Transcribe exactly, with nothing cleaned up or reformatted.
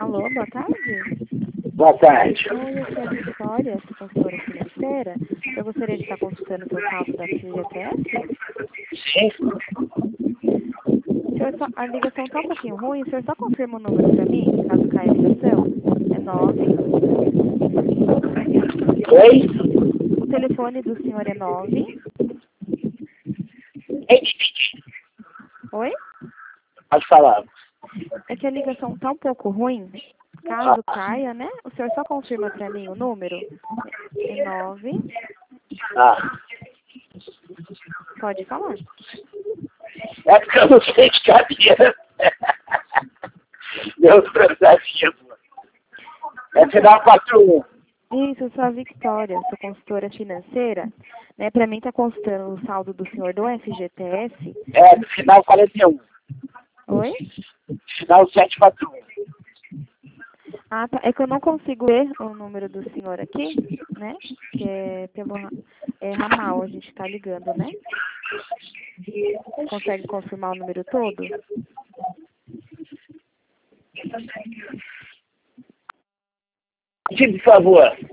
Alô, boa tarde. Boa tarde. Oi, eu sou a Vitória, sou consultora financeira. Eu gostaria de estar consultando o seu saldo da F G T S. Sim? O senhor só, a ligação está um pouquinho ruim. O senhor só confirma o número para mim, caso caia a ligação? É nove. Oi? O telefone do senhor é nove. Entendi. Oi? Pode falar. É que a ligação está um pouco ruim. Caso caia, né? O senhor só confirma para mim o número? É nove. Ah. Pode falar. É porque eu não sei de cabeça. Meu processo. É final quatro um. Isso, eu sou a Victória, sou consultora financeira. Né, para mim está constando o saldo do senhor do F G T S. É, final quarenta e um. Oi? Final setecentos e quarenta e um. Ah, tá. É que eu não consigo ver o número do senhor aqui, né? Que é pelo é, ramal, a gente está ligando, né? Consegue confirmar o número todo? Sim, por favor.